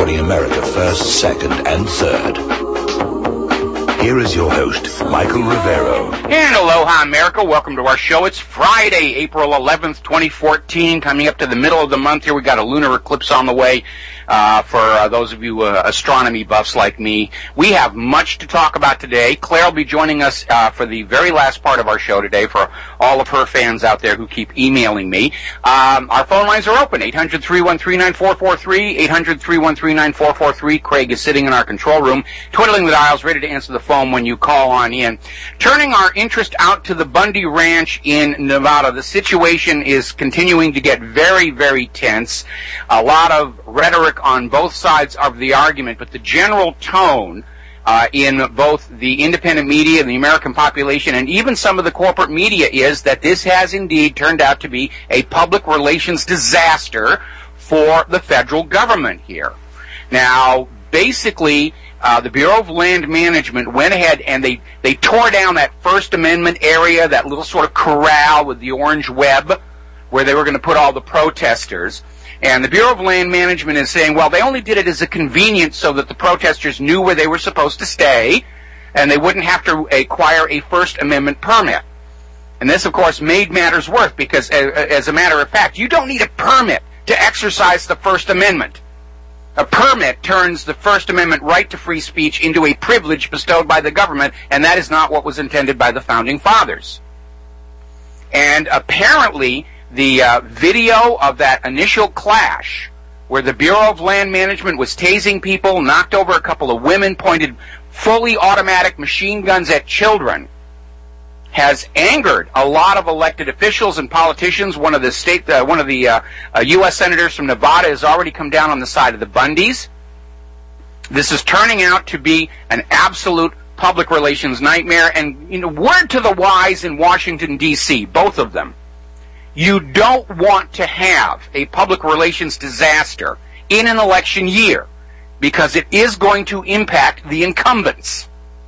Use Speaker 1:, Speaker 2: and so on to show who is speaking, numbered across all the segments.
Speaker 1: putting America first, second, and third. Here is your host, Michael Rivero.
Speaker 2: And aloha, America. Welcome to our show. It's Friday, April 11th, 2014. Coming up to the middle of the month here, we got a lunar eclipse on the way. For those of you astronomy buffs like me, we have much to talk about today. Claire will be joining us for the very last part of our show today for all of her fans out there who keep emailing me. Our phone lines are open, 800-313-9443, 800-313-9443. Craig is sitting in our control room, twiddling the dials, ready to answer the phone when you call on in. Turning our interest out to the Bundy Ranch in Nevada, the situation is continuing to get very, very tense. A lot of rhetoric on both sides of the argument, but the general tone in both the independent media and the American population and even some of the corporate media is that this has indeed turned out to be a public relations disaster for the federal government here. Now, basically, the Bureau of Land Management went ahead and they tore down that First Amendment area, that little sort of corral with the orange web where they were going to put all the protesters. And the Bureau of Land Management is saying, well, they only did it as a convenience so that the protesters knew where they were supposed to stay and they wouldn't have to acquire a First Amendment permit. And this, of course, made matters worse because, as a matter of fact, you don't need a permit to exercise the First Amendment. A permit turns the First Amendment right to free speech into a privilege bestowed by the government, and that is not what was intended by the Founding Fathers. And apparently, the video of that initial clash, where the Bureau of Land Management was tasing people, knocked over a couple of women, pointed fully automatic machine guns at children, has angered a lot of elected officials and politicians. One of the U.S. senators from Nevada has already come down on the side of the Bundys. This is turning out to be an absolute public relations nightmare. And, word to the wise in Washington, D.C., both of them. You don't want to have a public relations disaster in an election year because it is going to impact the incumbents.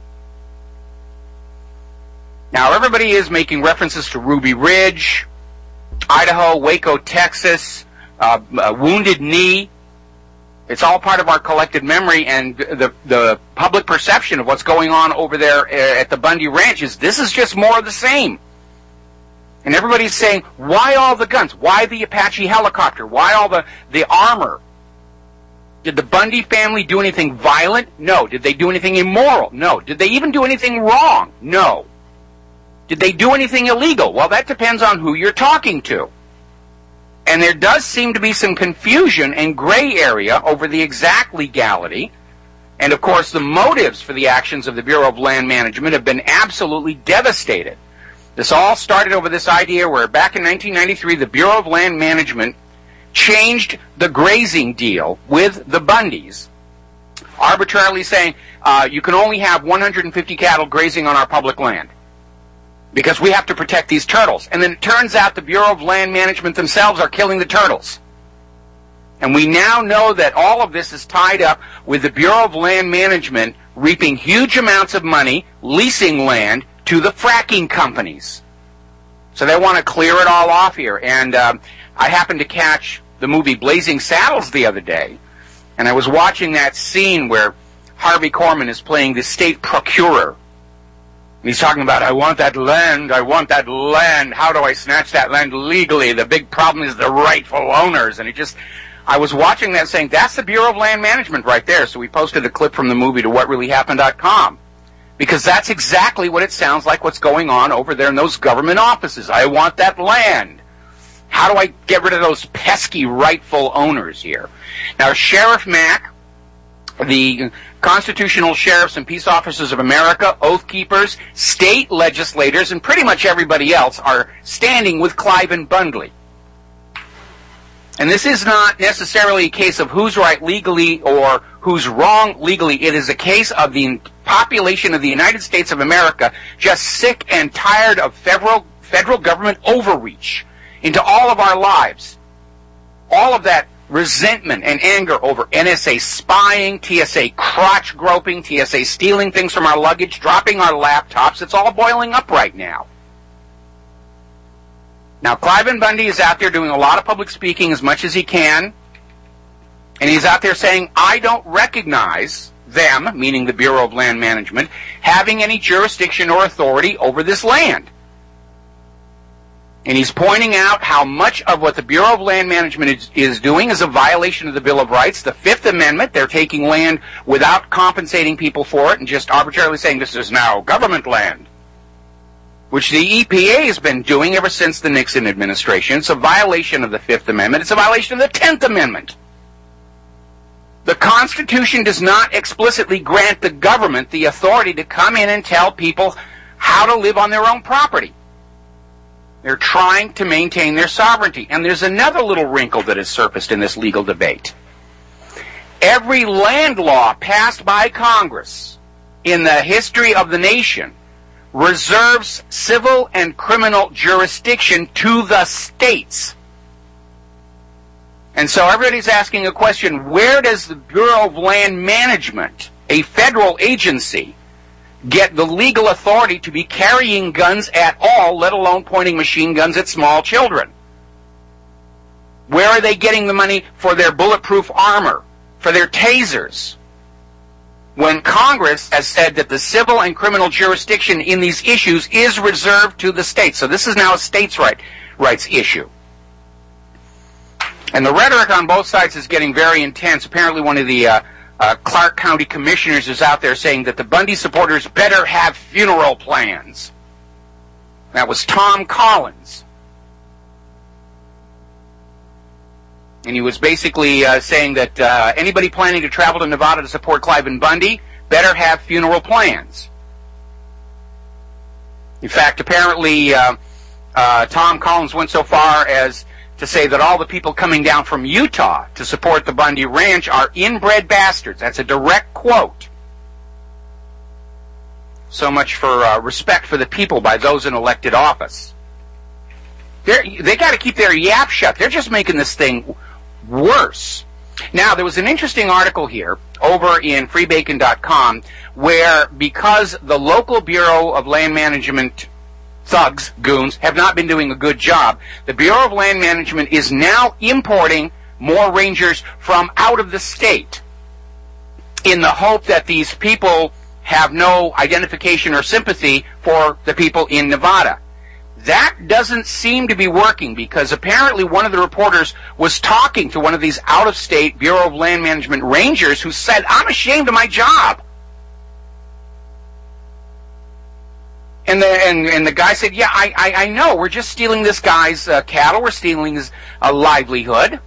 Speaker 2: Now, everybody is making references to Ruby Ridge, Idaho, Waco, Texas, Wounded Knee. It's all part of our collective memory, and the public perception of what's going on over there at the Bundy Ranch is this is just more of the same. And everybody's saying, why all the guns? Why the Apache helicopter? Why all the armor? Did the Bundy family do anything violent? No. Did they do anything immoral? No. Did they even do anything wrong? No. Did they do anything illegal? Well, that depends on who you're talking to. And there does seem to be some confusion and gray area over the exact legality. And, of course, the motives for the actions of the Bureau of Land Management have been absolutely devastated. This all started over this idea where back in 1993, the Bureau of Land Management changed the grazing deal with the Bundys, arbitrarily saying, you can only have 150 cattle grazing on our public land because we have to protect these turtles. And then it turns out the Bureau of Land Management themselves are killing the turtles. And we now know that all of this is tied up with the Bureau of Land Management reaping huge amounts of money, leasing land to the fracking companies. So they want to clear it all off here. And I happened to catch the movie Blazing Saddles the other day, and I was watching that scene where Harvey Korman is playing the state procurer. And he's talking about, I want that land, how do I snatch that land legally? The big problem is the rightful owners. And I was watching that saying, that's the Bureau of Land Management right there. So we posted a clip from the movie to whatreallyhappened.com. Because that's exactly what it sounds like what's going on over there in those government offices. I want that land. How do I get rid of those pesky rightful owners here? Now, Sheriff Mack, the constitutional sheriffs and peace officers of America, oath keepers, state legislators, and pretty much everybody else are standing with Cliven Bundy. And this is not necessarily a case of who's right legally or who's wrong legally. It is a case of the population of the United States of America just sick and tired of federal government overreach into all of our lives. All of that resentment and anger over NSA spying, TSA crotch groping, TSA stealing things from our luggage, dropping our laptops. It's all boiling up right now. Now, Cliven Bundy is out there doing a lot of public speaking as much as he can. And he's out there saying, I don't recognize them, meaning the Bureau of Land Management, having any jurisdiction or authority over this land. And he's pointing out how much of what the Bureau of Land Management is doing is a violation of the Bill of Rights. The Fifth Amendment, they're taking land without compensating people for it and just arbitrarily saying this is now government land, which the EPA has been doing ever since the Nixon administration. It's a violation of the Fifth Amendment. It's a violation of the 10th Amendment. The Constitution does not explicitly grant the government the authority to come in and tell people how to live on their own property. They're trying to maintain their sovereignty. And there's another little wrinkle that has surfaced in this legal debate. Every land law passed by Congress in the history of the nation reserves civil and criminal jurisdiction to the states. And so everybody's asking a question, where does the Bureau of Land Management, a federal agency, get the legal authority to be carrying guns at all, let alone pointing machine guns at small children? Where are they getting the money for their bulletproof armor, for their tasers? When Congress has said that the civil and criminal jurisdiction in these issues is reserved to the states. So this is now a states' rights issue. And the rhetoric on both sides is getting very intense. Apparently one of the Clark County commissioners is out there saying that the Bundy supporters better have funeral plans. That was Tom Collins. And he was basically saying that anybody planning to travel to Nevada to support Cliven Bundy better have funeral plans. In fact, apparently Tom Collins went so far as to say that all the people coming down from Utah to support the Bundy Ranch are inbred bastards. That's a direct quote. So much for respect for the people by those in elected office. They got to keep their yap shut. They're just making this thing worse. Now, there was an interesting article here over in freebacon.com where, because the local Bureau of Land Management thugs, goons, have not been doing a good job, the Bureau of Land Management is now importing more rangers from out of the state in the hope that these people have no identification or sympathy for the people in Nevada. That doesn't seem to be working, because apparently one of the reporters was talking to one of these out-of-state Bureau of Land Management rangers who said, I'm ashamed of my job. And the guy said, yeah, I know, we're just stealing this guy's cattle, we're stealing his livelihood.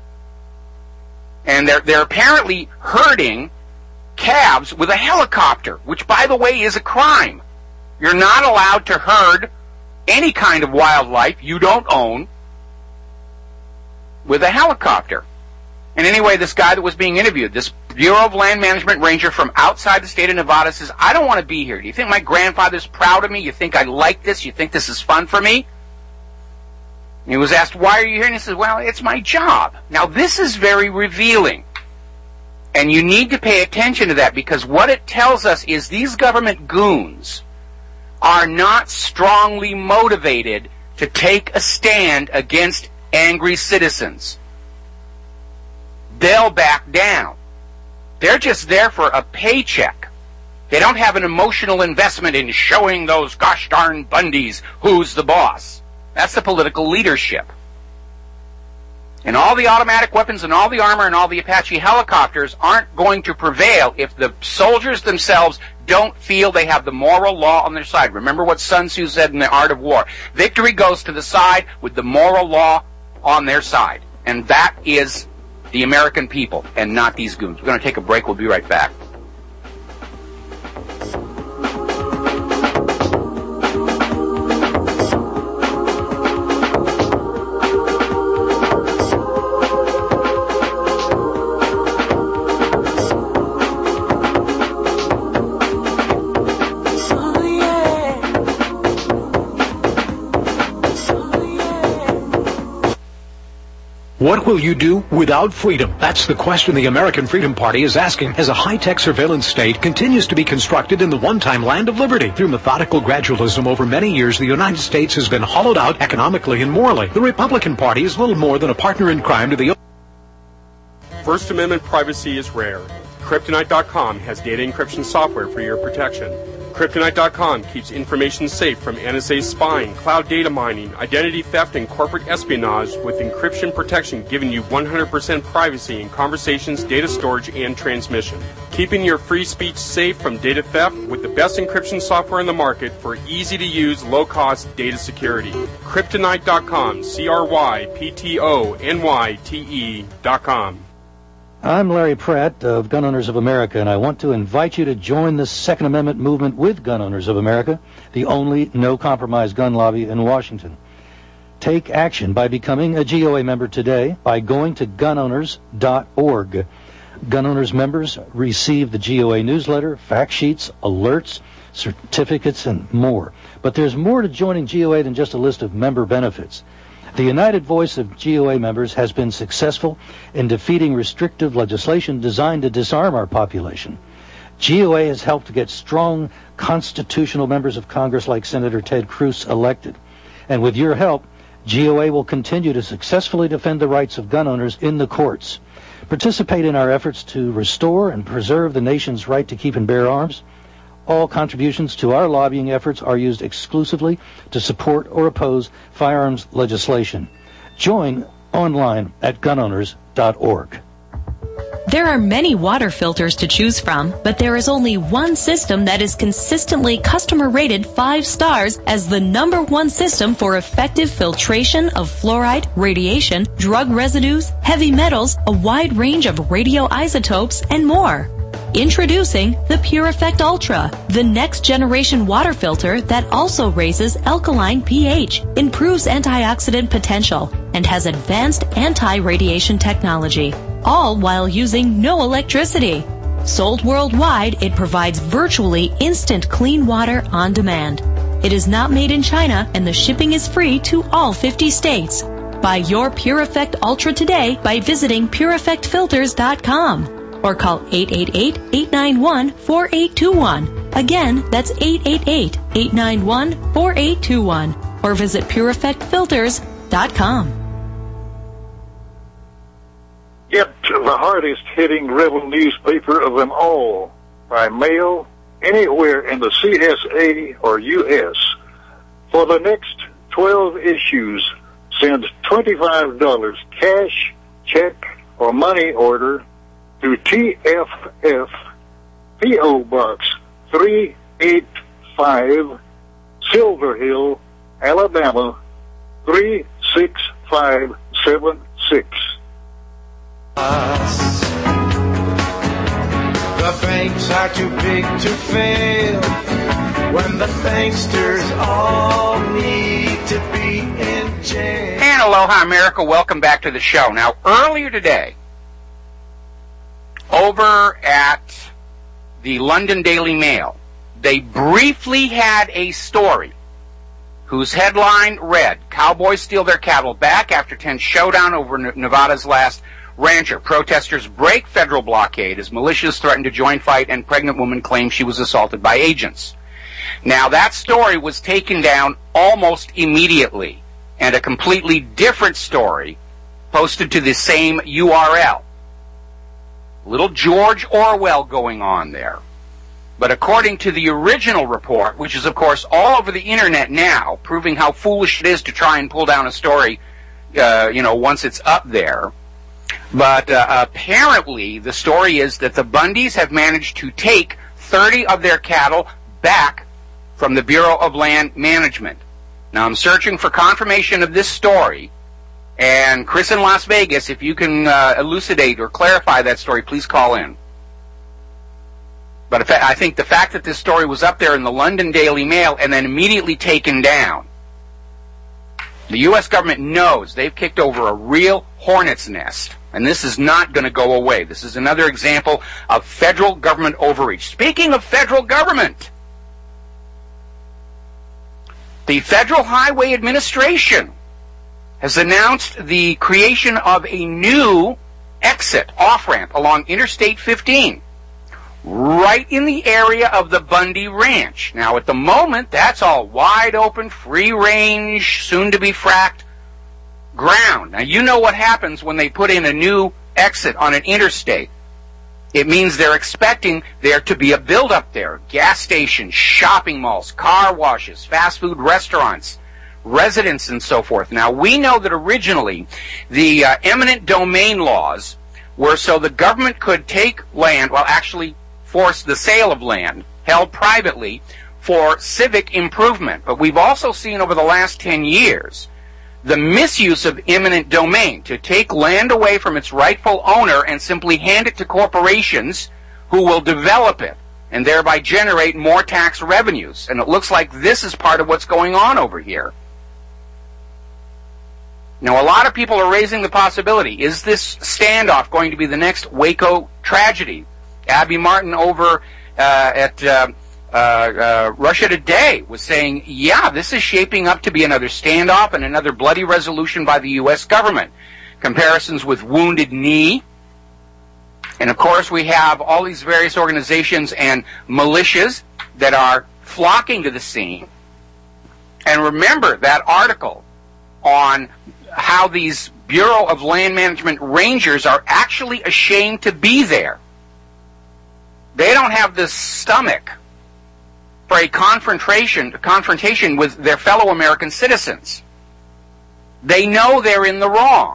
Speaker 2: And they're apparently herding calves with a helicopter, which, by the way, is a crime. You're not allowed to herd any kind of wildlife you don't own with a helicopter. And anyway, this guy that was being interviewed, this Bureau of Land Management ranger from outside the state of Nevada, says, I don't want to be here. Do you think my grandfather's proud of me? You think I like this? You think this is fun for me? And he was asked, why are you here? And he says, well, it's my job. Now, this is very revealing. And you need to pay attention to that, because what it tells us is these government goons are not strongly motivated to take a stand against angry citizens. They'll back down. They're just there for a paycheck. They don't have an emotional investment in showing those gosh darn Bundys who's the boss. That's the political leadership. And all the automatic weapons and all the armor and all the Apache helicopters aren't going to prevail if the soldiers themselves don't feel they have the moral law on their side. Remember what Sun Tzu said in The Art of War. Victory goes to the side with the moral law on their side. And that is the American people, and not these goons. We're going to take a break. We'll be right back.
Speaker 3: What will you do without freedom? That's the question the American Freedom Party is asking as a high-tech surveillance state continues to be constructed in the one-time land of liberty. Through methodical gradualism over many years, the United States has been hollowed out economically and morally. The Republican Party is little more than a partner in crime to the
Speaker 4: First Amendment privacy is rare. Kryptonite.com has data encryption software for your protection. Kryptonite.com keeps information safe from NSA spying, cloud data mining, identity theft, and corporate espionage with encryption protection giving you 100% privacy in conversations, data storage, and transmission. Keeping your free speech safe from data theft with the best encryption software in the market for easy-to-use, low-cost data security. Kryptonite.com, Kryptonyte.com.
Speaker 5: I'm Larry Pratt of Gun Owners of America, and I want to invite you to join the Second Amendment movement with Gun Owners of America, the only no-compromise gun lobby in Washington. Take action by becoming a GOA member today by going to gunowners.org. Gun Owners members receive the GOA newsletter, fact sheets, alerts, certificates, and more. But there's more to joining GOA than just a list of member benefits. The united voice of GOA members has been successful in defeating restrictive legislation designed to disarm our population. GOA has helped to get strong constitutional members of Congress like Senator Ted Cruz elected. And with your help, GOA will continue to successfully defend the rights of gun owners in the courts. Participate in our efforts to restore and preserve the nation's right to keep and bear arms. All contributions to our lobbying efforts are used exclusively to support or oppose firearms legislation. Join online at gunowners.org.
Speaker 6: There are many water filters to choose from, but there is only one system that is consistently customer rated 5 stars as the #1 system for effective filtration of fluoride, radiation, drug residues, heavy metals, a wide range of radioisotopes, and more. Introducing the Pure Effect Ultra, the next generation water filter that also raises alkaline pH, improves antioxidant potential, and has advanced anti-radiation technology, all while using no electricity. Sold worldwide, it provides virtually instant clean water on demand. It is not made in China, and the shipping is free to all 50 states. Buy your Pure Effect Ultra today by visiting PureEffectFilters.com. or call 888-891-4821. Again, that's 888-891-4821. Or visit PureEffectFilters.com.
Speaker 7: Get the hardest-hitting rebel newspaper of them all by mail anywhere in the CSA or U.S. For the next 12 issues, send $25 cash, check, or money order to TFF P.O. Box 385, Silver Hill, Alabama 36576.
Speaker 8: The banks are too big to fail when the banksters all need to be in jail.
Speaker 2: And aloha, America. Welcome back to the show. Now, earlier today, over at the London Daily Mail, they briefly had a story whose headline read, "Cowboys steal their cattle back after tense showdown over Nevada's last rancher. Protesters break federal blockade as militias threaten to join fight and pregnant woman claims she was assaulted by agents." Now, that story was taken down almost immediately, and a completely different story posted to the same URL. Little George Orwell going on there. But according to the original report, which is, of course, all over the internet now, proving how foolish it is to try and pull down a story, once it's up there. But apparently the story is that the Bundys have managed to take 30 of their cattle back from the Bureau of Land Management. Now, I'm searching for confirmation of this story. And Chris in Las Vegas, if you can elucidate or clarify that story, please call in. But I think the fact that this story was up there in the London Daily Mail and then immediately taken down, the U.S. government knows they've kicked over a real hornet's nest. And this is not going to go away. This is another example of federal government overreach. Speaking of federal government, the Federal Highway Administration has announced the creation of a new exit off-ramp along Interstate 15, right in the area of the Bundy Ranch. Now, at the moment, that's all wide open, free-range, soon-to-be fracked ground. Now, you know what happens when they put in a new exit on an interstate, it means they're expecting there to be a buildup there. Gas stations, shopping malls, car washes, fast food restaurants, residents, and so forth. Now, we know that originally the eminent domain laws were so the government could take land, well, actually force the sale of land held privately for civic improvement. But we've also seen over the last 10 years the misuse of eminent domain to take land away from its rightful owner and simply hand it to corporations who will develop it and thereby generate more tax revenues. And it looks like this is part of what's going on over here. Now, a lot of people are raising the possibility, is this standoff going to be the next Waco tragedy? Abby Martin over at Russia Today was saying, yeah, this is shaping up to be another standoff and another bloody resolution by the U.S. government. Comparisons with Wounded Knee. And, of course, we have all these various organizations and militias that are flocking to the scene. And remember that article on how these Bureau of Land Management rangers are actually ashamed to be there. They don't have the stomach for a confrontation with their fellow American citizens. They know they're in the wrong.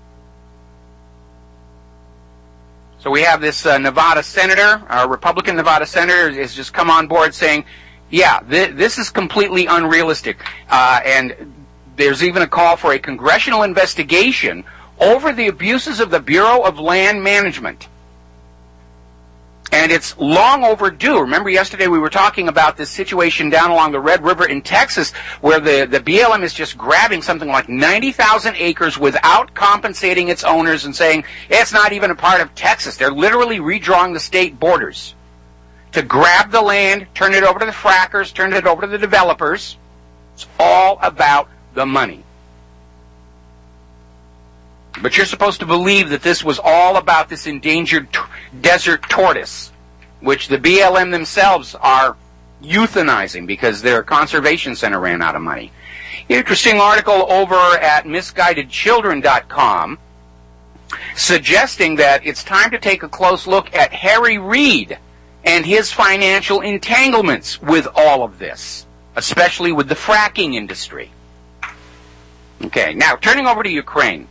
Speaker 2: So we have this Nevada senator, a Republican Nevada senator, has just come on board saying, yeah, this is completely unrealistic. And there's even a call for a congressional investigation over the abuses of the Bureau of Land Management. And it's long overdue. Remember yesterday we were talking about this situation down along the Red River in Texas where the BLM is just grabbing something like 90,000 acres without compensating its owners and saying it's not even a part of Texas. They're literally redrawing the state borders to grab the land, turn it over to the frackers, turn it over to the developers. It's all about the money. But you're supposed to believe that this was all about this endangered desert tortoise, which the BLM themselves are euthanizing because their conservation center ran out of money. Interesting article over at misguidedchildren.com suggesting that it's time to take a close look at Harry Reid and his financial entanglements with all of this, especially with the fracking industry. Okay, now turning over to Ukraine.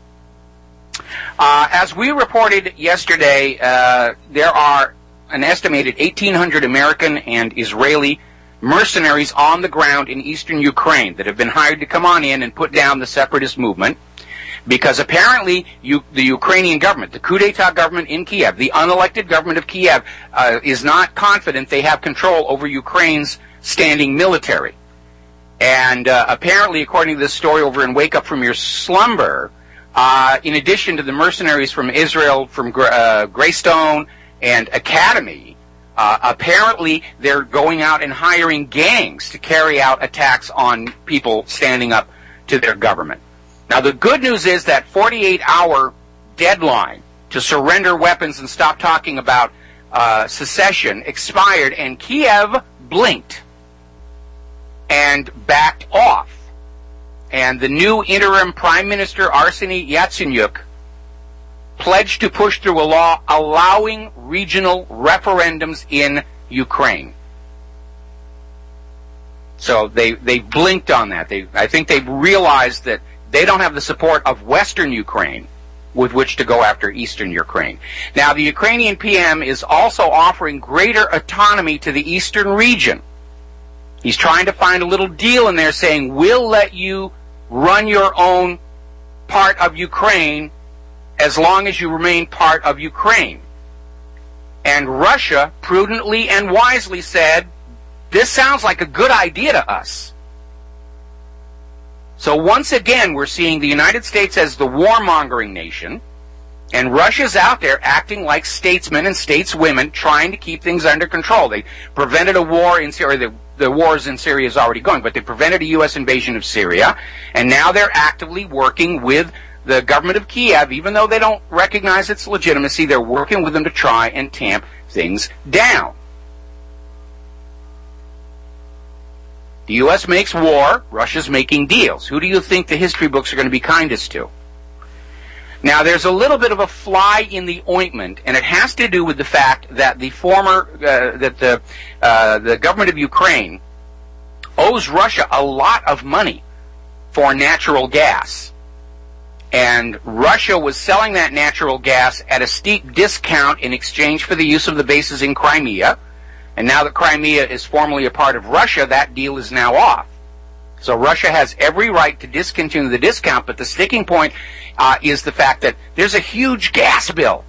Speaker 2: As we reported yesterday, there are an estimated 1,800 American and Israeli mercenaries on the ground in eastern Ukraine that have been hired to come on in and put down the separatist movement because apparently the Ukrainian government, the coup d'etat government in Kiev, the unelected government of Kiev, is not confident they have control over Ukraine's standing military. And apparently, according to this story over in Wake Up From Your Slumber, in addition to the mercenaries from Israel, from Greystone and Academy, apparently they're going out and hiring gangs to carry out attacks on people standing up to their government. Now, the good news is that 48-hour deadline to surrender weapons and stop talking about secession expired, and Kiev blinked and backed off. And the new interim Prime Minister, Arseniy Yatsenyuk, pledged to push through a law allowing regional referendums in Ukraine. So they blinked on that. I think they've realized that they don't have the support of Western Ukraine with which to go after Eastern Ukraine. Now, the Ukrainian PM is also offering greater autonomy to the Eastern region. He's trying to find a little deal in there saying, we'll let you run your own part of Ukraine as long as you remain part of Ukraine. And Russia prudently and wisely said, this sounds like a good idea to us. So once again, we're seeing the United States as the warmongering nation, and Russia's out there acting like statesmen and stateswomen trying to keep things under control. They prevented a war in Syria. The wars in Syria is already going, but they prevented a U.S. invasion of Syria, and now they're actively working with the government of Kiev, even though they don't recognize its legitimacy. They're working with them to try and tamp things down. The U.S. makes war, Russia's making deals. Who do you think the history books are going to be kindest to? Now, there's a little bit of a fly in the ointment, and it has to do with the fact that the government of Ukraine owes Russia a lot of money for natural gas. And Russia was selling that natural gas at a steep discount in exchange for the use of the bases in Crimea. And now that Crimea is formally a part of Russia, that deal is now off. So Russia has every right to discontinue the discount, but the sticking point is the fact that there's a huge gas bill.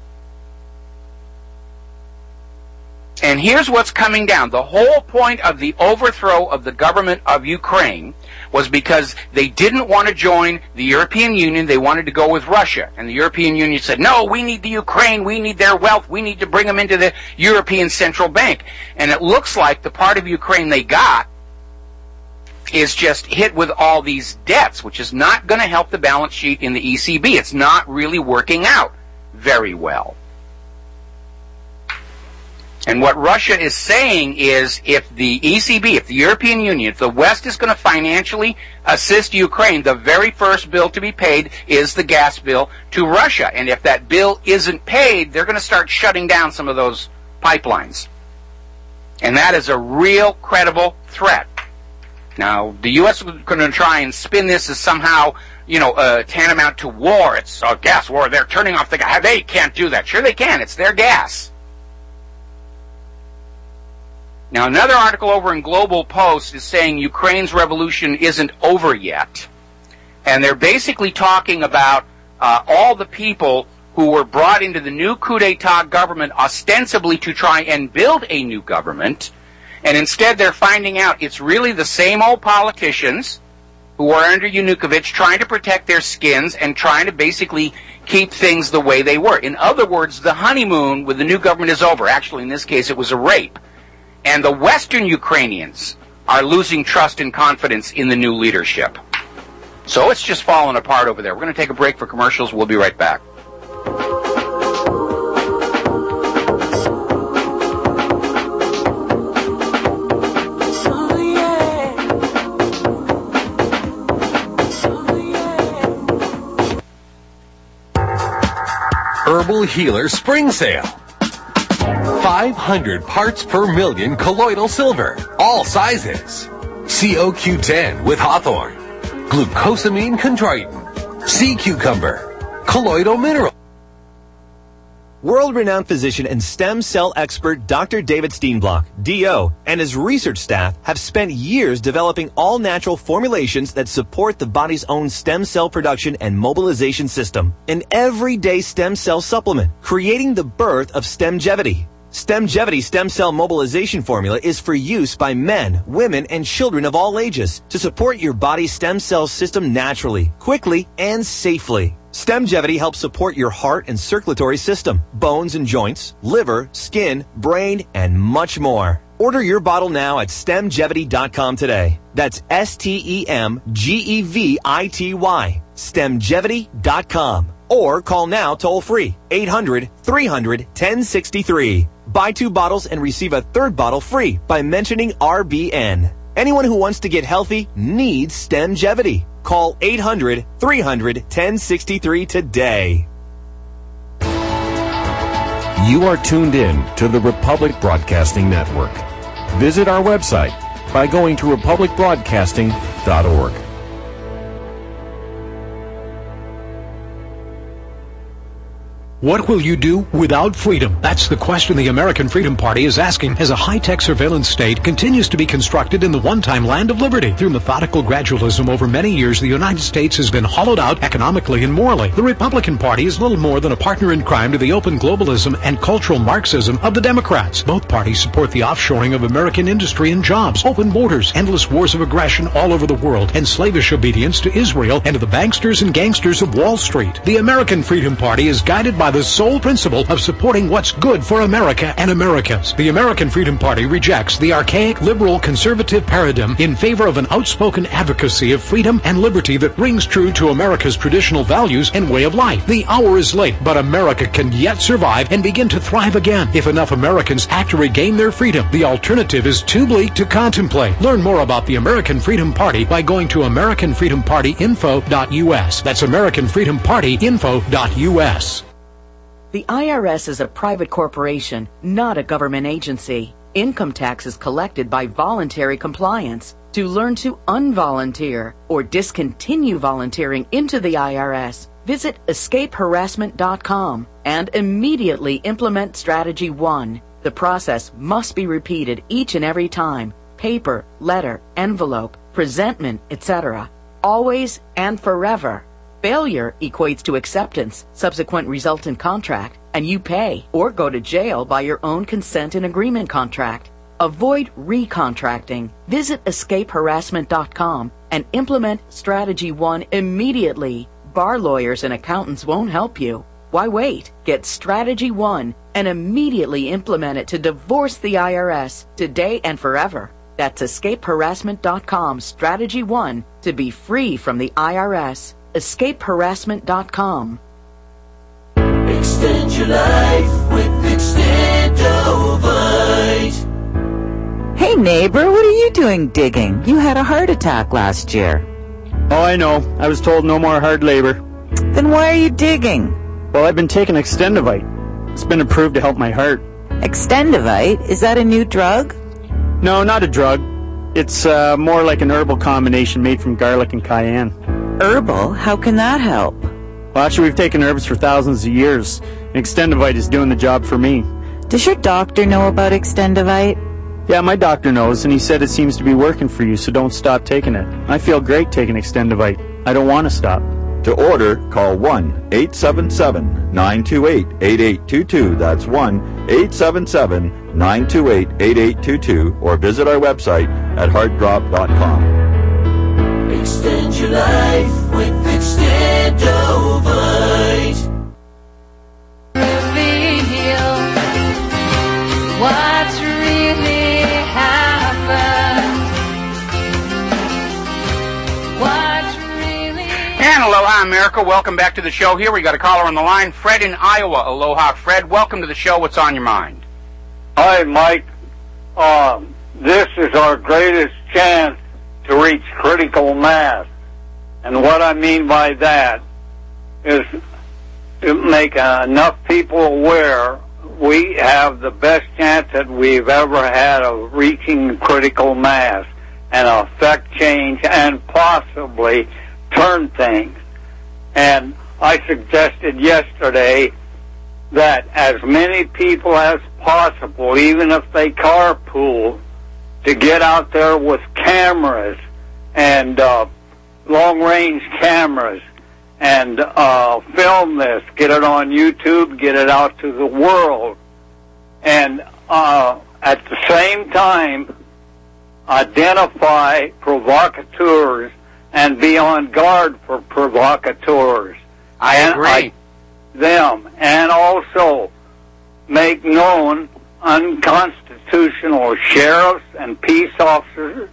Speaker 2: And here's what's coming down. The whole point of the overthrow of the government of Ukraine was because they didn't want to join the European Union. They wanted to go with Russia. And the European Union said, no, we need the Ukraine. We need their wealth. We need to bring them into the European Central Bank. And it looks like the part of Ukraine they got is just hit with all these debts, which is not going to help the balance sheet in the ECB. It's not really working out very well. And what Russia is saying is if the ECB, if the European Union, if the West is going to financially assist Ukraine, the very first bill to be paid is the gas bill to Russia. And if that bill isn't paid, they're going to start shutting down some of those pipelines. And that is a real credible threat. Now, the U.S. is going to try and spin this as somehow, tantamount to war. It's a gas war. They're turning off the gas. They can't do that. Sure they can. It's their gas. Now, another article over in Global Post is saying Ukraine's revolution isn't over yet. And they're basically talking about all the people who were brought into the new coup d'etat government ostensibly to try and build a new government. And instead they're finding out it's really the same old politicians who are under Yanukovych trying to protect their skins and trying to basically keep things the way they were. In other words, the honeymoon with the new government is over. Actually, in this case, it was a rape. And the Western Ukrainians are losing trust and confidence in the new leadership. So it's just falling apart over there. We're going to take a break for commercials. We'll be right back.
Speaker 9: Herbal Healer Spring Sale. 500 parts per million colloidal silver, all sizes. COQ10 with hawthorn, glucosamine chondroitin, sea cucumber, colloidal mineral.
Speaker 10: World-renowned physician and stem cell expert Dr. David Steenblock, DO, and his research staff have spent years developing all-natural formulations that support the body's own stem cell production and mobilization system. An everyday stem cell supplement, creating the birth of Stemgevity. Stemgevity stem cell mobilization formula is for use by men, women, and children of all ages to support your body's stem cell system naturally, quickly, and safely. Stemgevity helps support your heart and circulatory system, bones and joints, liver, skin, brain, and much more. Order your bottle now at stemgevity.com today. That's STEMGEVITY, stemgevity.com. Or call now toll-free, 800-300-1063. Buy 2 bottles and receive a 3rd bottle free by mentioning RBN. Anyone who wants to get healthy needs Stemgevity. Call 800-300-1063 today.
Speaker 11: You are tuned in to the Republic Broadcasting Network. Visit our website by going to republicbroadcasting.org.
Speaker 3: What will you do without freedom? That's the question the American Freedom Party is asking as a high-tech surveillance state continues to be constructed in the one-time land of liberty. Through methodical gradualism over many years, the United States has been hollowed out economically and morally. The Republican Party is little more than a partner in crime to the open globalism and cultural Marxism of the Democrats. Both parties support the offshoring of American industry and jobs, open borders, endless wars of aggression all over the world, and slavish obedience to Israel and to the banksters and gangsters of Wall Street. The American Freedom Party is guided by by the sole principle of supporting what's good for America and Americans. The American Freedom Party rejects the archaic liberal conservative paradigm in favor of an outspoken advocacy of freedom and liberty that rings true to America's traditional values and way of life. The hour is late, but America can yet survive and begin to thrive again if enough Americans act to regain their freedom. The alternative is too bleak to contemplate. Learn more about the American Freedom Party by going to AmericanFreedomPartyInfo.us. That's AmericanFreedomPartyInfo.us.
Speaker 12: The IRS is a private corporation, not a government agency. Income tax is collected by voluntary compliance. To learn to unvolunteer or discontinue volunteering into the IRS, visit escapeharassment.com and immediately implement Strategy 1. The process must be repeated each and every time. Paper, letter, envelope, presentment, etc. Always and forever. Failure equates to acceptance, subsequent resultant contract, and you pay or go to jail by your own consent and agreement contract. Avoid recontracting. Visit escapeharassment.com and implement Strategy 1 immediately. Bar lawyers and accountants won't help you. Why wait? Get Strategy 1 and immediately implement it to divorce the IRS today and forever. That's escapeharassment.com, Strategy 1, to be free from the IRS. Escapeharassment.com.
Speaker 8: Extend your life with Extendovite.
Speaker 13: Hey neighbor, what are you doing digging? You had a heart attack last year.
Speaker 14: Oh, I know. I was told no more hard labor.
Speaker 13: Then why are you digging?
Speaker 14: Well, I've been taking Extendovite. It's been approved to help my heart.
Speaker 13: Extendovite? Is that a new drug?
Speaker 14: No, not a drug. It's more like an herbal combination made from garlic and cayenne.
Speaker 13: Herbal? How can that help?
Speaker 14: Well, actually, we've taken herbs for thousands of years, and Extendovite is doing the job for me.
Speaker 13: Does your doctor know about Extendovite?
Speaker 14: Yeah, my doctor knows, and he said it seems to be working for you, so don't stop taking it. I feel great taking Extendovite. I don't want to stop.
Speaker 15: To order, call 1-877-928-8822. That's 1-877-928-8822, or visit our website at heartdrop.com.
Speaker 8: Extend your life with Extendovite.
Speaker 16: Reveal what's really happened. What's really
Speaker 2: And aloha, America. Welcome back to the show here. We got a caller on the line, Fred in Iowa. Aloha, Fred. Welcome to the show. What's on your mind?
Speaker 17: Hi, Mike. This is our greatest chance to reach critical mass. And what I mean by that is to make enough people aware we have the best chance that we've ever had of reaching critical mass and affect change and possibly turn things. And I suggested yesterday that as many people as possible, even if they carpool, to get out there with cameras and long-range cameras and film this, get it on YouTube, get it out to the world, and at the same time identify provocateurs and be on guard for provocateurs.
Speaker 2: I agree.
Speaker 17: Them, and also make known unconstitutional sheriffs and peace officers,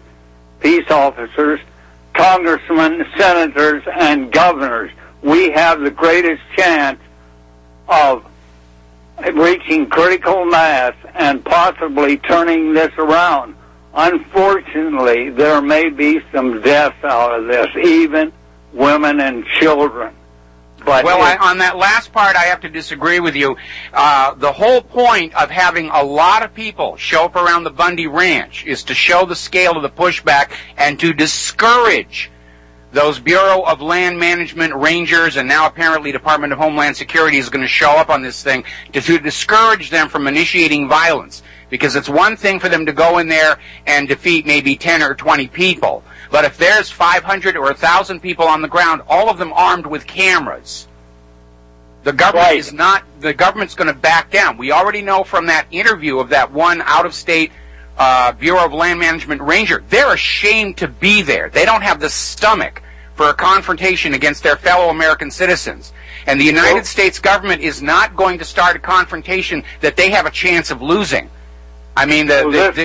Speaker 17: congressmen, senators, and governors. We have the greatest chance of reaching critical mass and possibly turning this around. Unfortunately, there may be some deaths out of this, even women and children. But
Speaker 2: on that last part, I have to disagree with you. The whole point of having a lot of people show up around the Bundy Ranch is to show the scale of the pushback and to discourage those Bureau of Land Management rangers, and now apparently Department of Homeland Security is going to show up on this thing, to discourage them from initiating violence. Because it's one thing for them to go in there and defeat maybe 10 or 20 people. But if there's 500 or 1,000 people on the ground, all of them armed with cameras, the government is not. The government's going to back down. We already know from that interview of that one out-of-state Bureau of Land Management ranger, they're ashamed to be there. They don't have the stomach for a confrontation against their fellow American citizens. And the United States government is not going to start a confrontation that they have a chance of losing. I mean, let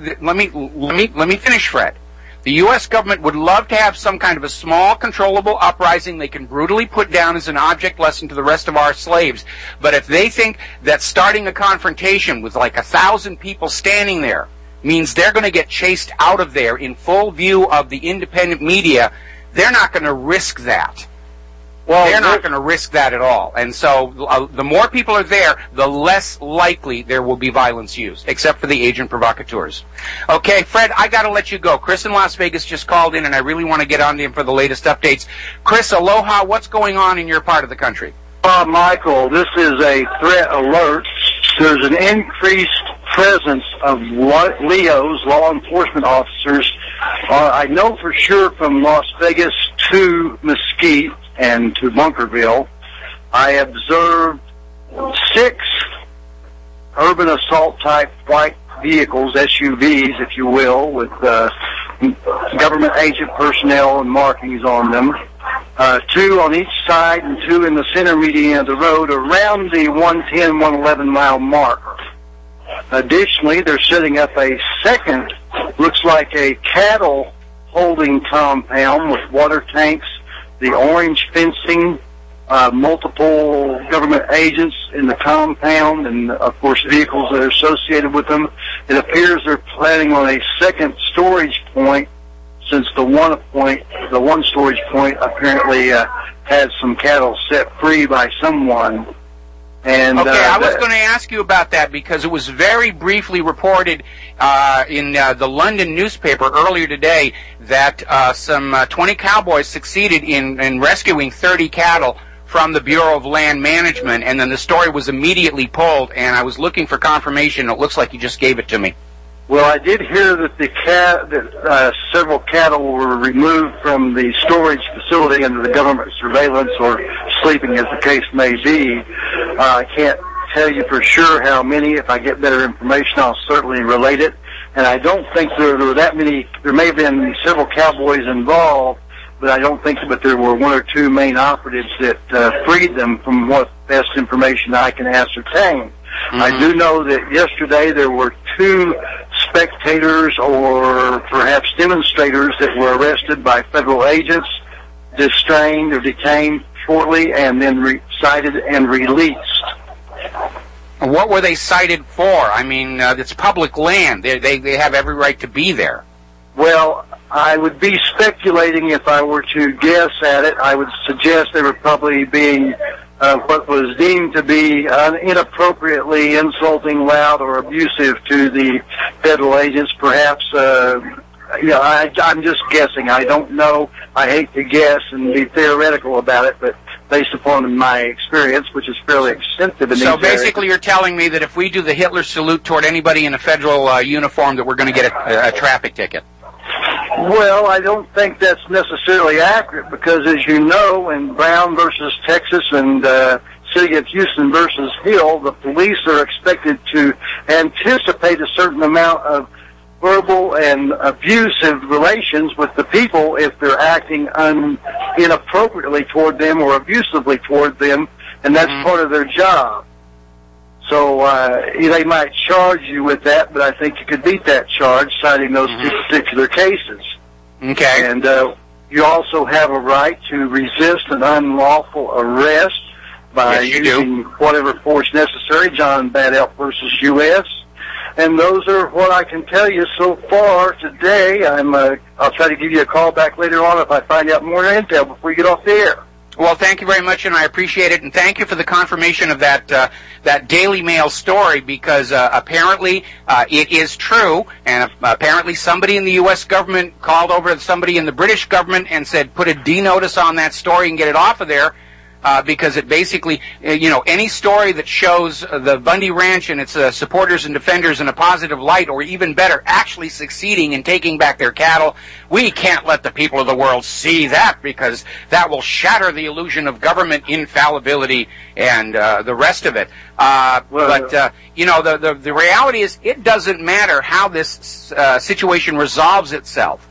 Speaker 2: me finish, Fred. The U.S. government would love to have some kind of a small, controllable uprising they can brutally put down as an object lesson to the rest of our slaves. But if they think that starting a confrontation with like 1,000 people standing there means they're going to get chased out of there in full view of the independent media, they're not going to risk that. Well, they're not going to risk that at all. And so the more people are there, the less likely there will be violence used, except for the agent provocateurs. Okay, Fred, I got to let you go. Chris in Las Vegas just called in, and I really want to get on to him for the latest updates. Chris, aloha. What's going on in your part of the country?
Speaker 18: Michael, this is a threat alert. There's an increased presence of LEOs, law enforcement officers. I know for sure from Las Vegas to Mesquite and to Bunkerville, I observed 6 urban assault type white vehicles, SUVs, if you will, with government agent personnel and markings on them. 2 on each side and 2 in the center median of the road around the 110, 111 mile mark. Additionally, they're setting up a second, looks like a cattle holding compound with water tanks, the orange fencing, multiple government agents in the compound, and of course vehicles that are associated with them. It appears they're planning on a second storage point, since the one storage point apparently had some cattle set free by someone. And
Speaker 2: okay, I was going to ask you about that because it was very briefly reported in the London newspaper earlier today that some 20 cowboys succeeded in rescuing 30 cattle from the Bureau of Land Management, and then the story was immediately pulled, and I was looking for confirmation. It looks like you just gave it to me.
Speaker 18: Well, I did hear that several cattle were removed from the storage facility under the government surveillance or sleeping, as the case may be. I can't tell you for sure how many. If I get better information, I'll certainly relate it. And I don't think there were that many. There may have been several cowboys involved, but I don't think that there were 1 or 2 main operatives that freed them, from what best information I can ascertain. Mm-hmm. I do know that yesterday there were 2 spectators or perhaps demonstrators that were arrested by federal agents, distrained or detained shortly, and then cited and released.
Speaker 2: What were they cited for? I mean, it's public land. They have every right to be there.
Speaker 18: Well, I would be speculating if I were to guess at it. I would suggest they were probably being what was deemed to be inappropriately insulting, loud, or abusive to the federal agents. Perhaps, I'm just guessing. I don't know. I hate to guess and be theoretical about it, but based upon my experience, which is fairly extensive in these areas. So
Speaker 2: basically you're telling me that if we do the Hitler salute toward anybody in a federal uniform, that we're going to get a traffic ticket?
Speaker 18: Well, I don't think that's necessarily accurate because, as you know, in Brown versus Texas and City of Houston versus Hill, the police are expected to anticipate a certain amount of verbal and abusive relations with the people if they're acting inappropriately toward them or abusively toward them, and that's part of their job. So they might charge you with that, but I think you could beat that charge, citing those 2 particular cases.
Speaker 2: Okay.
Speaker 18: And you also have a right to resist an unlawful arrest by using whatever force necessary, John Bad Elk versus U.S., and those are what I can tell you so far today. I'll try to give you a call back later on if I find out more intel before you get off the air.
Speaker 2: Well, thank you very much, and I appreciate it, and thank you for the confirmation of that Daily Mail story, because apparently it is true, and apparently somebody in the U.S. government called over to somebody in the British government and said, put a D notice on that story and get it off of there. Because it basically, any story that shows the Bundy Ranch and its supporters and defenders in a positive light, or even better, actually succeeding in taking back their cattle, we can't let the people of the world see that, because that will shatter the illusion of government infallibility and the rest of it. The reality is, it doesn't matter how this situation resolves itself.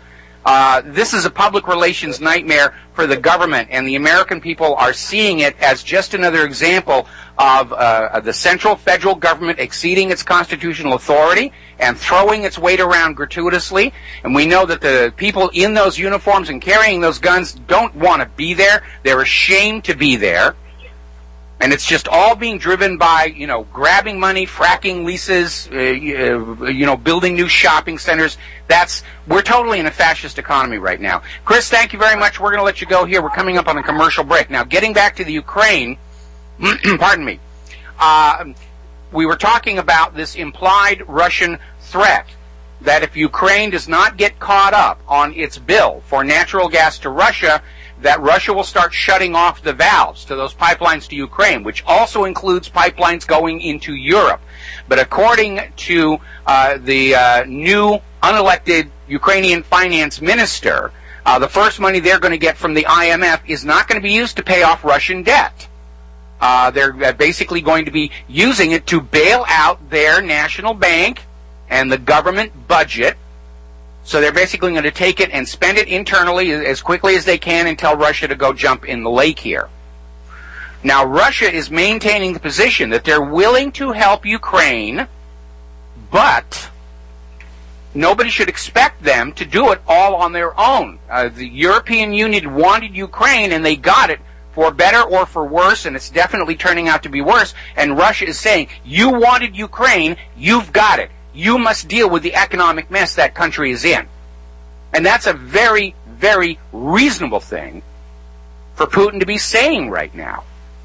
Speaker 2: This is a public relations nightmare for the government, and the American people are seeing it as just another example of the central federal government exceeding its constitutional authority and throwing its weight around gratuitously. And we know that the people in those uniforms and carrying those guns don't want to be there. They're ashamed to be there. And it's just all being driven by, grabbing money, fracking leases, building new shopping centers. We're totally in a fascist economy right now. Chris, thank you very much. We're going to let you go here. We're coming up on a commercial break. Now, getting back to the Ukraine, pardon me, we were talking about this implied Russian threat that if Ukraine does not get caught up on its bill for natural gas to Russia, that Russia will start shutting off the valves to those pipelines to Ukraine, which also includes pipelines going into Europe. But according to the new unelected Ukrainian finance minister, the first money they're going to get from the IMF is not going to be used to pay off Russian debt. They're basically going to be using it to bail out their national bank and the government budget. So they're basically going to take it and spend it internally as quickly as they can and tell Russia to go jump in the lake here. Now, Russia is maintaining the position that they're willing to help Ukraine, but nobody should expect them to do it all on their own. The European Union wanted Ukraine, and they got it for better or for worse, and it's definitely turning out to be worse. And Russia is saying, you wanted Ukraine, you've got it. You must deal with the economic mess that country is in. And that's a very, very reasonable thing for Putin to be saying right now.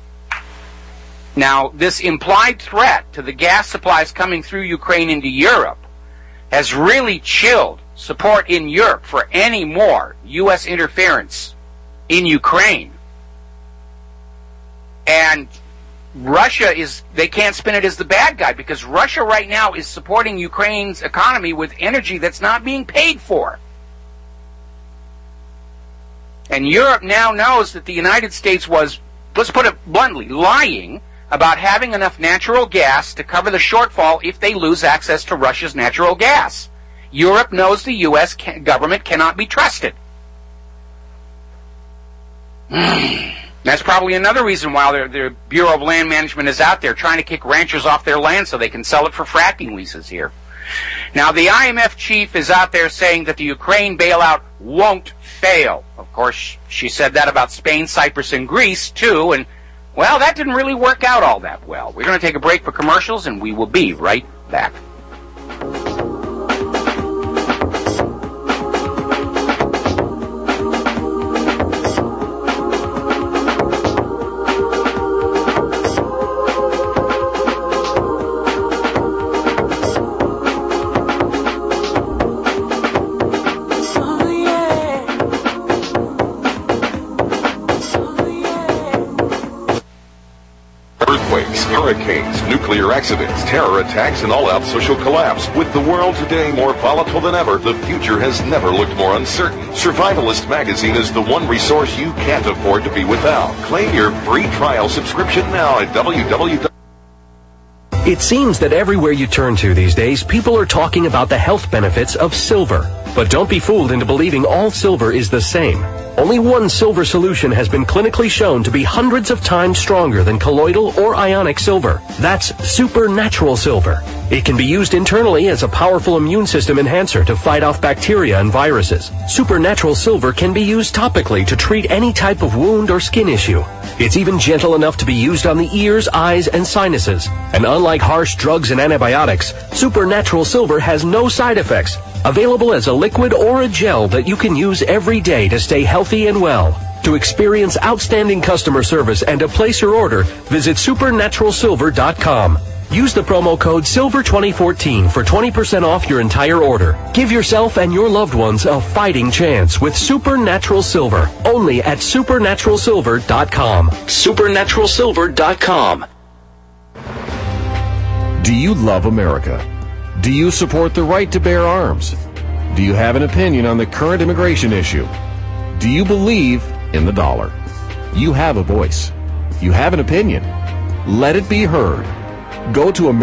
Speaker 2: Now, this implied threat to the gas supplies coming through Ukraine into Europe has really chilled support in Europe for any more U.S. interference in Ukraine. And Russia they can't spin it as the bad guy, because Russia right now is supporting Ukraine's economy with energy that's not being paid for. And Europe now knows that the United States was, let's put it bluntly, lying about having enough natural gas to cover the shortfall if they lose access to Russia's natural gas. Europe knows the U.S. government cannot be trusted. That's probably another reason why the Bureau of Land Management is out there trying to kick ranchers off their land so they can sell it for fracking leases here. Now, the IMF chief is out there saying that the Ukraine bailout won't fail. Of course, she said that about Spain, Cyprus, and Greece, too, and, well, that didn't really work out all that well. We're going to take a break for commercials, and we will be right back.
Speaker 19: Hurricanes, nuclear accidents, terror attacks, and all-out social collapse. With the world today more volatile than ever, the future has never looked more uncertain. Survivalist Magazine is the one resource you can't afford to be without. Claim your free trial subscription now at www.
Speaker 20: It seems that everywhere you turn to these days, people are talking about the health benefits of silver. But don't be fooled into believing all silver is the same. Only one silver solution has been clinically shown to be hundreds of times stronger than colloidal or ionic silver. That's supernatural silver. It can be used internally as a powerful immune system enhancer to fight off bacteria and viruses. Supernatural silver can be used topically to treat any type of wound or skin issue. It's even gentle enough to be used on the ears, eyes, and sinuses. And unlike harsh drugs and antibiotics, supernatural silver has no side effects. Available as a liquid or a gel that you can use every day to stay healthy and well. To experience outstanding customer service and to place your order, visit supernaturalsilver.com. Use the promo code SILVER2014 for 20% off your entire order. Give yourself and your loved ones a fighting chance with Supernatural Silver. Only at supernaturalsilver.com. Supernaturalsilver.com.
Speaker 11: Do you love America? Do you support the right to bear arms? Do you have an opinion on the current immigration issue? Do you believe in the dollar? You have a voice. You have an opinion. Let it be heard. Go to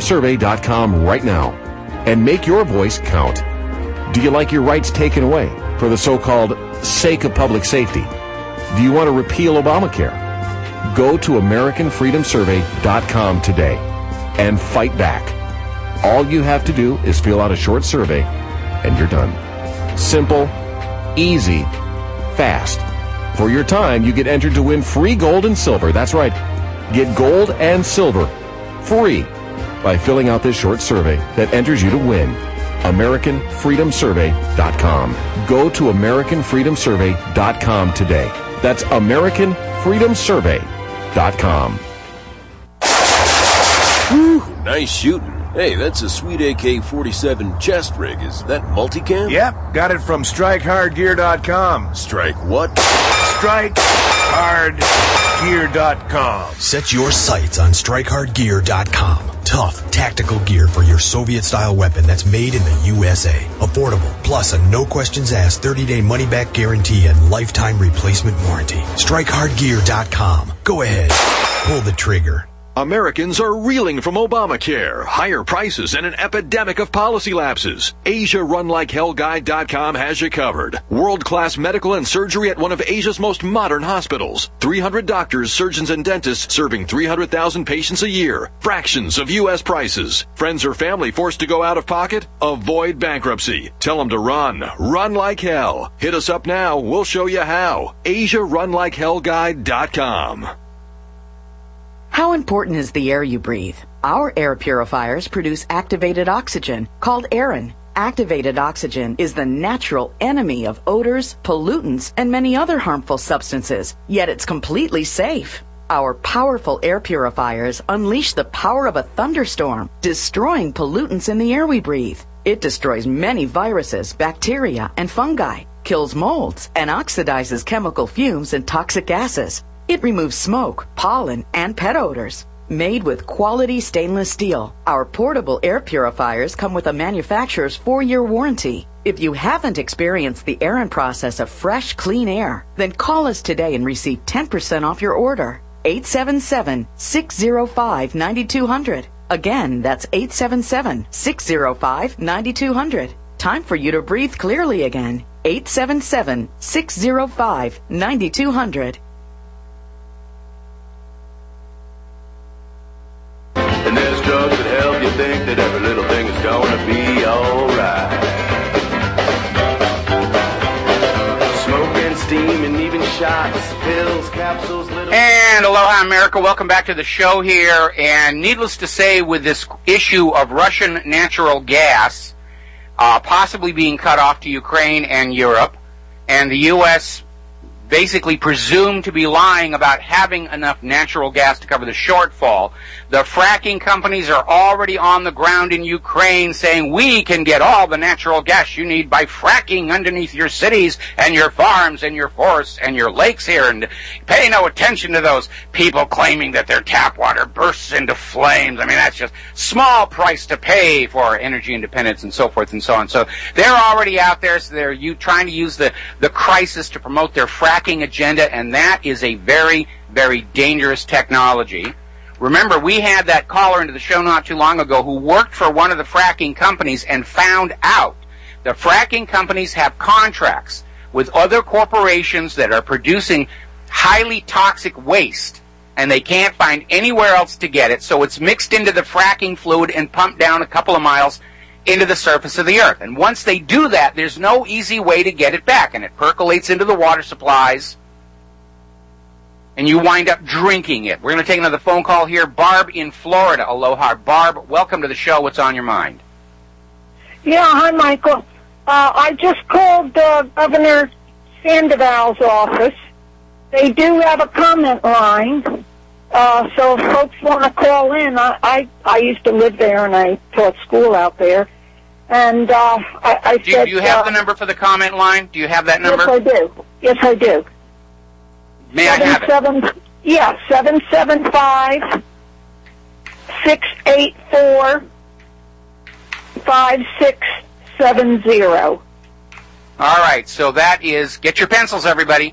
Speaker 11: AmericanFreedomSurvey.com right now and make your voice count. Do you like your rights taken away? for the so-called sake of public safety? Do you want to repeal Obamacare? Go to AmericanFreedomSurvey.com today and fight back. All you have to do is fill out a short survey, and you're done. Simple, easy, fast. For your time, you get entered to win free gold and silver. That's right. Get gold and silver free by filling out this short survey that enters you to win. AmericanFreedomSurvey.com. Go to AmericanFreedomSurvey.com today. That's AmericanFreedomSurvey.com.
Speaker 21: Whew, nice shooting. Hey, that's a sweet AK-47 chest rig. Is that multicam?
Speaker 22: Yep, got it from StrikeHardGear.com.
Speaker 21: Strike what?
Speaker 22: StrikeHardGear.com.
Speaker 23: Set your sights on StrikeHardGear.com. Tough, tactical gear for your Soviet-style weapon that's made in the USA. Affordable, plus a no-questions-asked 30-day money-back guarantee and lifetime replacement warranty. StrikeHardGear.com. Go ahead, pull the trigger.
Speaker 24: Americans are reeling from Obamacare, higher prices, and an epidemic of policy lapses. AsiaRunLikeHellGuide.com has you covered. World-class medical and surgery at one of Asia's most modern hospitals. 300 doctors, surgeons, and dentists serving 300,000 patients a year. Fractions of U.S. prices. Friends or family forced to go out of pocket? Avoid bankruptcy. Tell them to run. Run like hell. Hit us up now. We'll show you how. AsiaRunLikeHellGuide.com.
Speaker 12: How important is the air you breathe? Our air purifiers produce activated oxygen, called Aerin. Activated oxygen is the natural enemy of odors, pollutants, and many other harmful substances, yet it's completely safe. Our powerful air purifiers unleash the power of a thunderstorm, destroying pollutants in the air we breathe. It destroys many viruses, bacteria, and fungi, kills molds, and oxidizes chemical fumes and toxic gases. It removes smoke, pollen, and pet odors. Made with quality stainless steel, our portable air purifiers come with a manufacturer's 4-year warranty. If you haven't experienced the Aerin process of fresh, clean air, then call us today and receive 10% off your order. 877-605-9200. Again, that's 877-605-9200. Time for you to breathe clearly again. 877-605-9200.
Speaker 8: And there's drugs that help you think that every little thing is gonna be alright. Smoking, steam, and even shots, pills, capsules, little...
Speaker 2: And aloha, America. Welcome back to the show here. And needless to say, with this issue of Russian natural gas possibly being cut off to Ukraine and Europe, and the U.S. basically presumed to be lying about having enough natural gas to cover the shortfall, the fracking companies are already on the ground in Ukraine saying we can get all the natural gas you need by fracking underneath your cities and your farms and your forests and your lakes here. And pay no attention to those people claiming that their tap water bursts into flames. I mean, that's just small price to pay for energy independence and so forth and so on. So they're already out there. So they're trying to use the crisis to promote their fracking agenda, and that is a very, very dangerous technology. Remember, we had that caller into the show not too long ago who worked for one of the fracking companies and found out the fracking companies have contracts with other corporations that are producing highly toxic waste, and they can't find anywhere else to get it, so it's mixed into the fracking fluid and pumped down a couple of miles into the surface of the earth. And once they do that, there's no easy way to get it back, and it percolates into the water supplies, and you wind up drinking it. We're going to take another phone call here. Barb in Florida. Aloha. Barb, welcome to the show. What's on your mind?
Speaker 25: Yeah, hi, Michael. I just called Governor Sandoval's office. They do have a comment line, so if folks want to call in, I used to live there and I taught school out there. And I said...
Speaker 2: Do you have the number for the comment line? Do you have that number?
Speaker 25: Yes, I do. Yes, I do.
Speaker 2: May I have it?
Speaker 25: 775-684-5670.
Speaker 2: All right, so that is, get your pencils, everybody,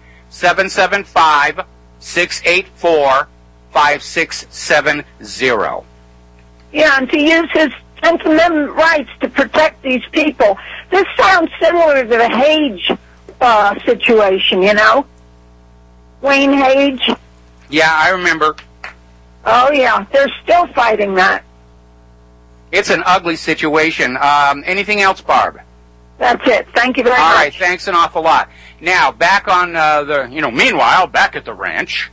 Speaker 2: 775-684-5670.
Speaker 25: Yeah, and to use his 10th Amendment rights to protect these people. This sounds similar to the Hage situation, you know? Wayne Hage.
Speaker 2: Yeah, I remember.
Speaker 25: Oh, yeah. They're still fighting that.
Speaker 2: It's an ugly situation. Anything else, Barb?
Speaker 25: That's it. Thank you very much.
Speaker 2: All right, thanks an awful lot. Now, back on meanwhile, back at the ranch,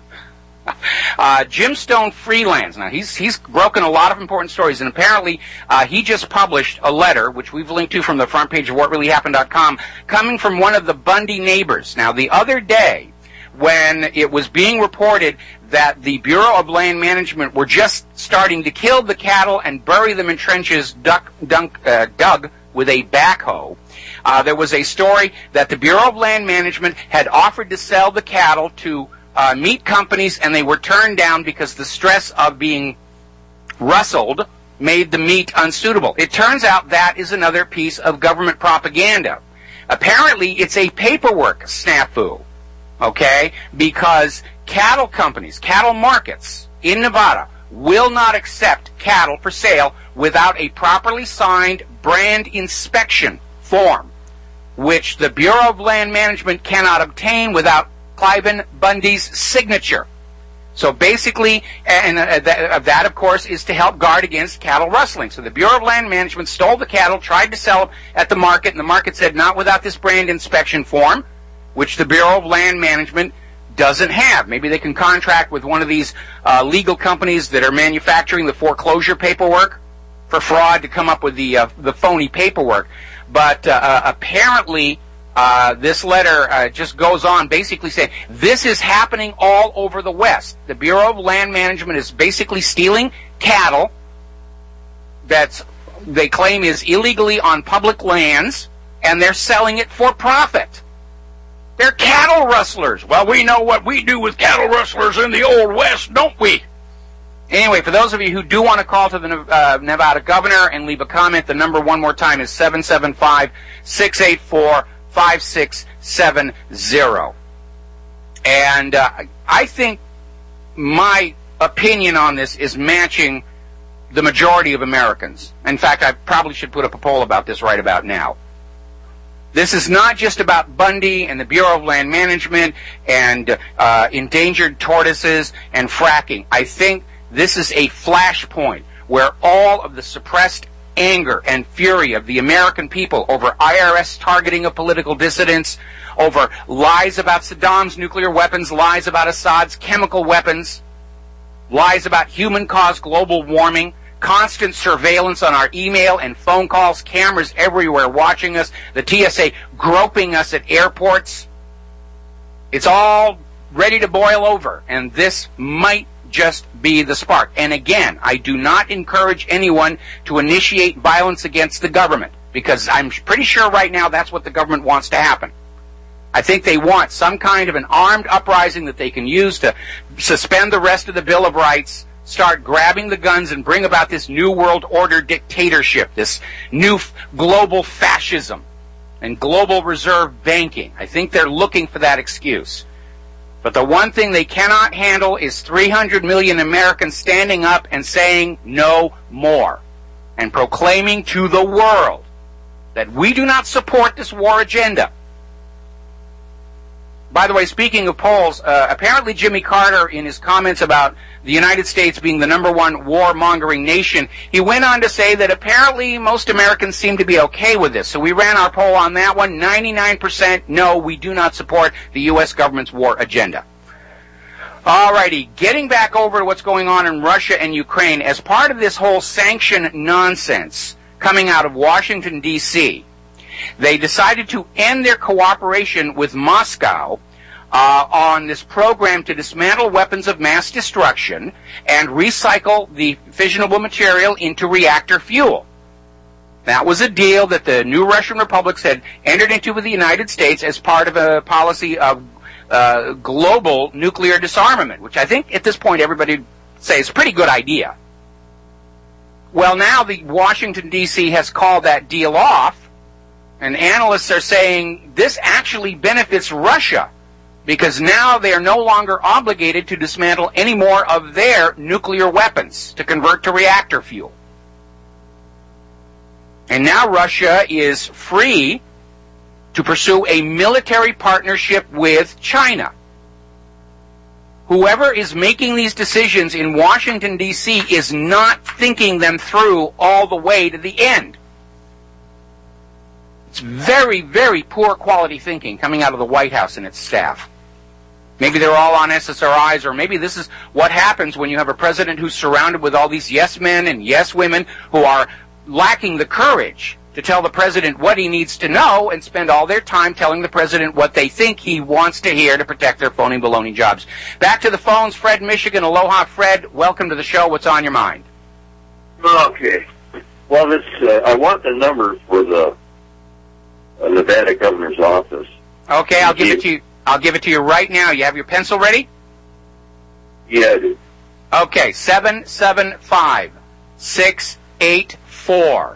Speaker 2: Jim Stone Freelance. Now, he's broken a lot of important stories, and apparently he just published a letter, which we've linked to from the front page of whatreallyhappened.com, coming from one of the Bundy neighbors. Now, the other day, when it was being reported that the Bureau of Land Management were just starting to kill the cattle and bury them in trenches dug with a backhoe, there was a story that the Bureau of Land Management had offered to sell the cattle to meat companies, and they were turned down because the stress of being rustled made the meat unsuitable. It turns out that is another piece of government propaganda. Apparently, it's a paperwork snafu, okay? Because cattle companies, cattle markets in Nevada will not accept cattle for sale without a properly signed brand inspection form, which the Bureau of Land Management cannot obtain without Cliven Bundy's signature. So basically, and that, of course, is to help guard against cattle rustling. So the Bureau of Land Management stole the cattle, tried to sell them at the market, and the market said not without this brand inspection form, which the Bureau of Land Management doesn't have. Maybe they can contract with one of these legal companies that are manufacturing the foreclosure paperwork for fraud to come up with the phony paperwork. But apparently, this letter just goes on basically saying this is happening all over the West. The Bureau of Land Management is basically stealing cattle that they claim is illegally on public lands, and they're selling it for profit. They're cattle rustlers. Well, we know what we do with cattle rustlers in the Old West, don't we? Anyway, for those of you who do want to call to the Nevada governor and leave a comment, the number one more time is 775-684-5670. And I think my opinion on this is matching the majority of Americans. In fact, I probably should put up a poll about this right about now. This is not just about Bundy and the Bureau of Land Management and endangered tortoises and fracking. I think this is a flashpoint where all of the suppressed anger and fury of the American people over IRS targeting of political dissidents, over lies about Saddam's nuclear weapons, lies about Assad's chemical weapons, lies about human-caused global warming, constant surveillance on our email and phone calls, cameras everywhere watching us, the TSA groping us at airports. It's all ready to boil over, and this might just be the spark. And again, I do not encourage anyone to initiate violence against the government, because I'm pretty sure right now that's what the government wants to happen. I think they want some kind of an armed uprising that they can use to suspend the rest of the Bill of Rights, start grabbing the guns, and bring about this new world order dictatorship, this new global fascism and global reserve banking. I think they're looking for that excuse. But the one thing they cannot handle is 300 million Americans standing up and saying no more, and proclaiming to the world that we do not support this war agenda. By the way, speaking of polls, apparently Jimmy Carter, in his comments about the United States being the number one warmongering nation, he went on to say that apparently most Americans seem to be okay with this. So we ran our poll on that one. 99% no, we do not support the U.S. government's war agenda. Alrighty, getting back over to what's going on in Russia and Ukraine, as part of this whole sanction nonsense coming out of Washington, D.C., they decided to end their cooperation with Moscow on this program to dismantle weapons of mass destruction and recycle the fissionable material into reactor fuel. That was a deal that the new Russian republics had entered into with the United States as part of a policy of global nuclear disarmament, which I think at this point everybody would say is a pretty good idea. Well, now the Washington, D.C. has called that deal off, and analysts are saying this actually benefits Russia, because now they are no longer obligated to dismantle any more of their nuclear weapons to convert to reactor fuel. And now Russia is free to pursue a military partnership with China. Whoever is making these decisions in Washington, D.C. is not thinking them through all the way to the end. It's very, very poor quality thinking coming out of the White House and its staff. Maybe they're all on SSRIs, or maybe this is what happens when you have a president who's surrounded with all these yes men and yes women who are lacking the courage to tell the president what he needs to know and spend all their time telling the president what they think he wants to hear to protect their phony baloney jobs. Back to the phones. Fred, Michigan. Aloha, Fred. Welcome to the show. What's on your mind?
Speaker 1: Okay. Well, this I want the number for the Nevada governor's office.
Speaker 2: Okay, I'll give it to you. I'll give it to you right now. You have your pencil ready?
Speaker 1: Yeah, I do.
Speaker 2: Okay, 775-684-5670.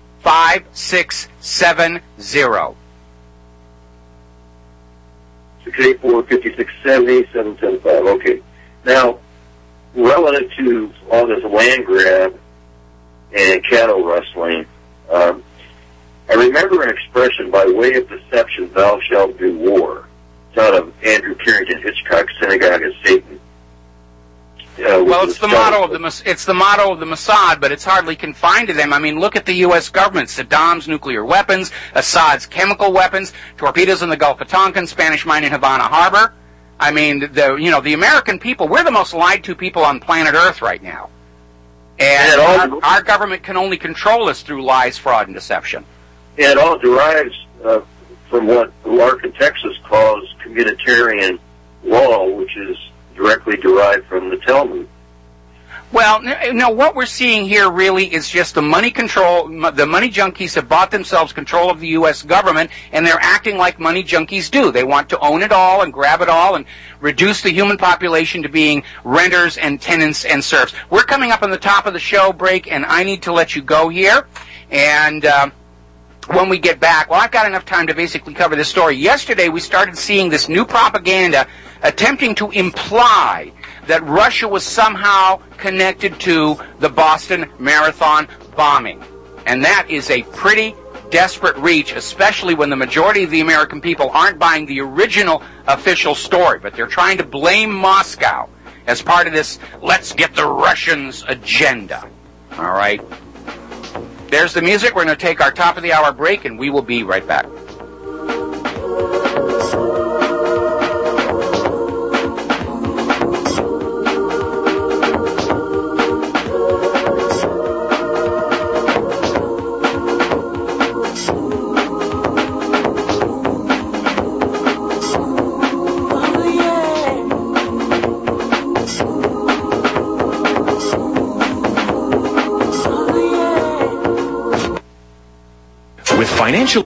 Speaker 1: 684-5670-775. Okay. Now, relative to all this land grab and cattle rustling, I remember an expression, by way of deception thou shalt do war. It's out of Andrew Carrington Hitchcock's Synagogue of Satan.
Speaker 2: Well, it's the motto of the Mossad, but it's hardly confined to them. I mean, look at the U.S. government: Saddam's nuclear weapons, Assad's chemical weapons, torpedoes in the Gulf of Tonkin, Spanish mine in Havana Harbor. I mean, the American people, we're the most lied to people on planet Earth right now, and our government can only control us through lies, fraud, and deception.
Speaker 1: It all derives from what Lark in Texas calls communitarian law, which is directly derived from the Talmud.
Speaker 2: Well, no, what we're seeing here really is just the money control. The money junkies have bought themselves control of the U.S. government, and they're acting like money junkies do. They want to own it all and grab it all and reduce the human population to being renters and tenants and serfs. We're coming up on the top of the show break, and I need to let you go here. And when we get back, well, I've got enough time to basically cover this story. Yesterday, we started seeing this new propaganda attempting to imply that Russia was somehow connected to the Boston Marathon bombing. And that is a pretty desperate reach, especially when the majority of the American people aren't buying the original official story, but they're trying to blame Moscow as part of this let's get the Russians agenda. All right? There's the music. We're going to take our top of the hour break, and we will be right back.
Speaker 3: Financial